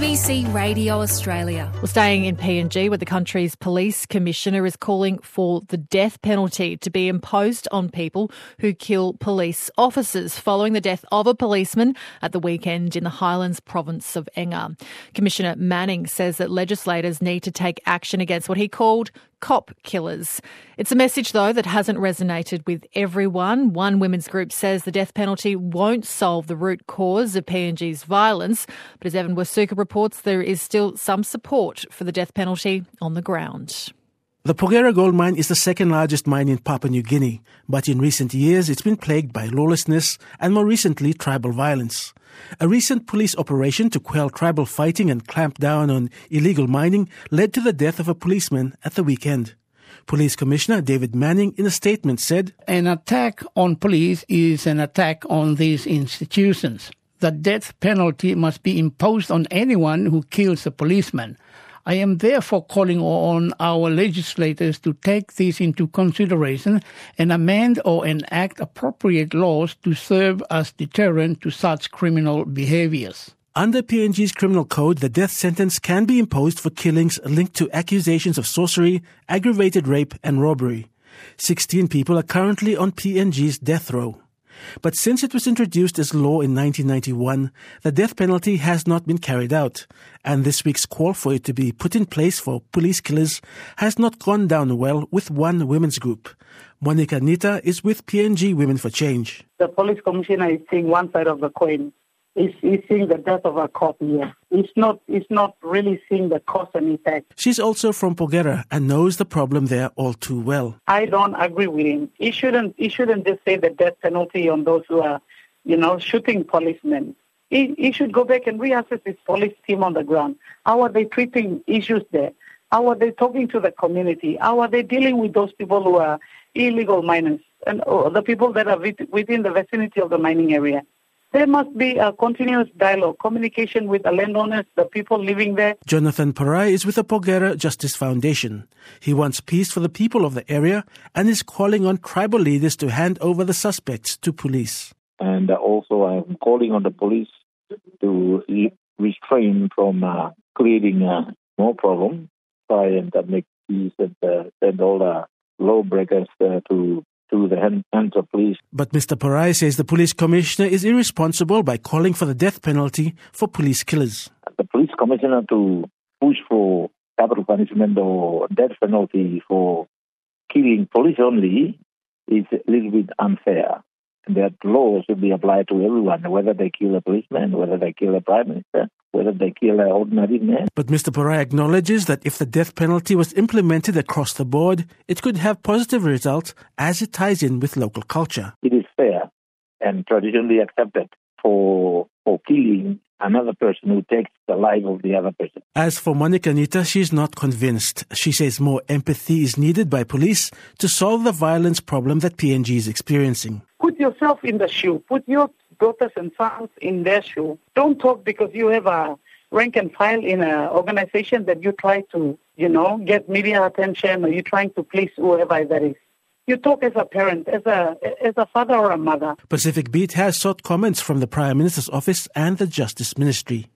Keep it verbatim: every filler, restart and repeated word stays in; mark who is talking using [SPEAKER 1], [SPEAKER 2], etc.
[SPEAKER 1] B C Radio Australia.
[SPEAKER 2] Well, staying in P N G, where the country's police commissioner is calling for the death penalty to be imposed on people who kill police officers following the death of a policeman at the weekend in the Highlands province of Enga. Commissioner Manning says that legislators need to take action against what he called cop killers. It's a message, though, that hasn't resonated with everyone. One women's group says the death penalty won't solve the root cause of P N G's violence, but as Evan Wasuka reports, there is still some support for the death penalty on the ground.
[SPEAKER 3] The Porgera gold mine is the second largest mine in Papua New Guinea, but in recent years it's been plagued by lawlessness and more recently tribal violence. A recent police operation to quell tribal fighting and clamp down on illegal mining led to the death of a policeman at the weekend. Police Commissioner David Manning in a statement said,
[SPEAKER 4] "An attack on police is an attack on these institutions. The death penalty must be imposed on anyone who kills a policeman. I am therefore calling on our legislators to take this into consideration and amend or enact appropriate laws to serve as deterrent to such criminal behaviours."
[SPEAKER 3] Under P N G's criminal code, the death sentence can be imposed for killings linked to accusations of sorcery, aggravated rape and robbery. Sixteen people are currently on P N G's death row. But since it was introduced as law in nineteen ninety-one, the death penalty has not been carried out, and this week's call for it to be put in place for police killers has not gone down well with one women's group. Monica Nita is with P N G Women for Change.
[SPEAKER 5] The police commissioner is seeing one side of the coin. He's, he's seeing the death of a cop here. He's not, he's not really seeing the cause and effect.
[SPEAKER 3] She's also from Porgera and knows the problem there all too well.
[SPEAKER 5] I don't agree with him. He shouldn't, he shouldn't just say the death penalty on those who are, you know, shooting policemen. He, he should go back and reassess his police team on the ground. How are they treating issues there? How are they talking to the community? How are they dealing with those people who are illegal miners and oh, the people that are within the vicinity of the mining area? There must be a continuous dialogue, communication with the landowners, the people living there.
[SPEAKER 3] Jonathan Parai is with the Porgera Justice Foundation. He wants peace for the people of the area and is calling on tribal leaders to hand over the suspects to police.
[SPEAKER 6] And also I'm calling on the police to restrain from uh, creating uh, more problems, try and uh, make peace and uh, send all the lawbreakers uh, to to the hands of police.
[SPEAKER 3] But Mister Parai says the police commissioner is irresponsible by calling for the death penalty for police killers.
[SPEAKER 6] The police commissioner to push for capital punishment or death penalty for killing police only is a little bit unfair. That law should be applied to everyone, whether they kill a policeman, whether they kill a prime minister, whether they kill an ordinary man.
[SPEAKER 3] But Mister Parai acknowledges that if the death penalty was implemented across the board, it could have positive results as it ties in with local culture.
[SPEAKER 6] It is fair and traditionally accepted for, for killing another person who takes the life of the other person.
[SPEAKER 3] As for Monica Nita, she's not convinced. She says more empathy is needed by police to solve the violence problem that P N G is experiencing.
[SPEAKER 5] Put yourself in the shoe. Put your daughters and sons in their shoe. Don't talk because you have a rank and file in an organization that you try to, you know, get media attention or you're trying to please whoever that is. You talk as a parent, as a as a father or a mother.
[SPEAKER 3] Pacific Beat has sought comments from the Prime Minister's office and the Justice Ministry.